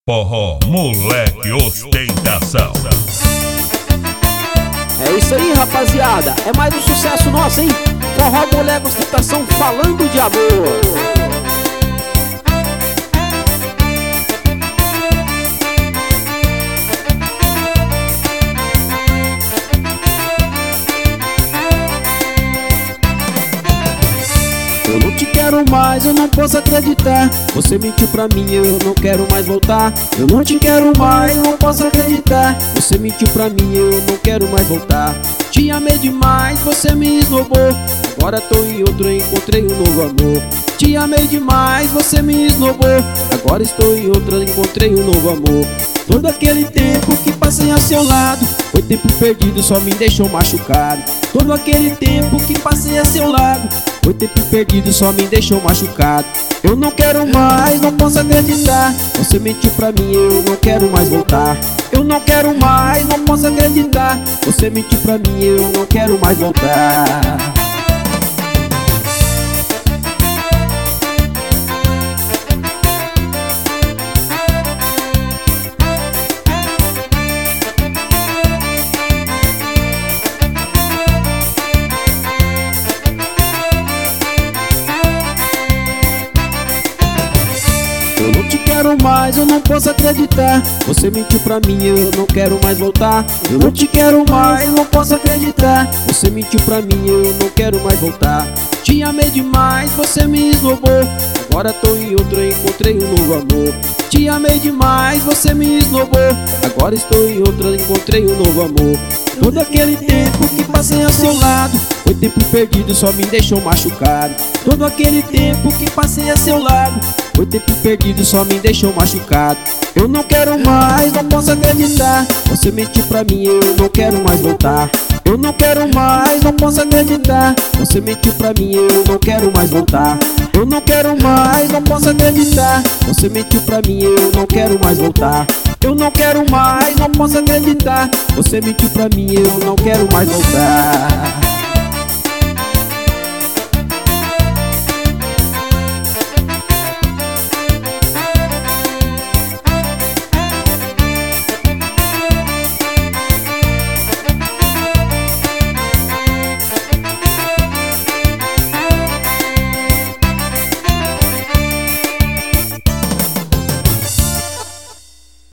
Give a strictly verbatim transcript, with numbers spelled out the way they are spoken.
Forró, moleque, ostentação. É isso aí, rapaziada. É mais um sucesso nosso, hein? Forró, moleque, ostentação, falando de amor. Eu não te quero mais, eu não posso acreditar. Você mentiu pra mim, eu não quero mais voltar. Eu não te quero mais, eu não posso acreditar. Você mentiu pra mim, eu não quero mais voltar. Te amei demais, você me esnobou. Agora tô em outro, encontrei um novo amor. Te amei demais, você me esnobou. Agora estou em outra, encontrei um novo amor. Todo aquele tempo que passei ao seu lado foi tempo perdido, só me deixou machucado. Todo aquele tempo que passei ao seu lado foi tempo perdido, só me deixou machucado. Eu não quero mais, não posso acreditar. Você mentiu pra mim, eu não quero mais voltar. Eu não quero mais, não posso acreditar. Você mentiu pra mim, eu não quero mais voltar. Eu não te quero mais, eu não posso acreditar. Você mentiu pra mim, eu não quero mais voltar. Eu não te quero mais, não posso acreditar. Você mentiu pra mim, eu não quero mais voltar. Te amei demais, você me esnobou. Agora tô em outro, encontrei um novo amor. Te amei demais, você me esnobou. Agora estou em outra, encontrei um novo amor. Todo aquele tempo que passei ao seu lado foi tempo perdido, só me deixou machucado. Todo aquele tempo que passei ao seu lado foi tempo perdido, só me deixou machucado. Eu não quero mais, não posso acreditar. Você mentiu pra mim, eu não quero mais voltar. Eu não quero mais, não posso acreditar. Você mentiu pra mim, eu não quero mais voltar. Eu não quero mais, não posso acreditar. Você mentiu pra mim, eu não quero mais voltar. Eu não quero mais, não posso acreditar. Você mentiu pra mim, eu não quero mais voltar.